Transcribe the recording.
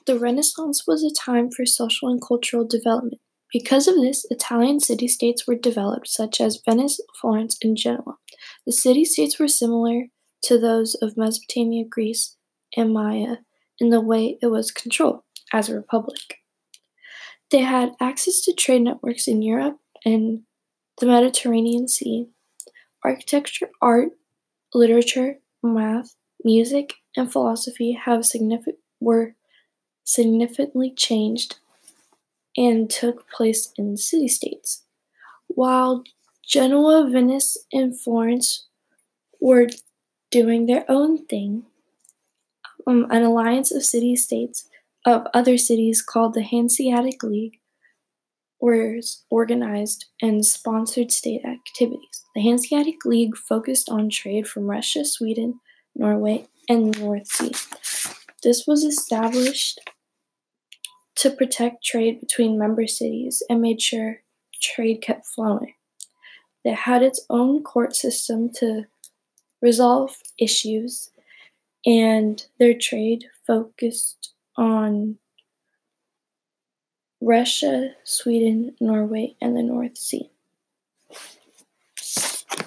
The Renaissance was a time for social and cultural development. Because of this, Italian city-states were developed, such as Venice, Florence, and Genoa. The city-states were similar to those of Mesopotamia, Greece, and Maya in the way it was controlled, as a republic. They had access to trade networks in Europe and the Mediterranean Sea. Architecture, art, literature, math, music, and philosophy were significantly changed and took place in city-states. While Genoa, Venice, and Florence were doing their own thing, an alliance of city-states of other cities called the Hanseatic League was organized and sponsored state activities. The Hanseatic League focused on trade from Russia, Sweden, Norway, and the North Sea. This was established to protect trade between member cities and made sure trade kept flowing. It had its own court system to resolve issues, and their trade focused on Russia, Sweden, Norway, and the North Sea.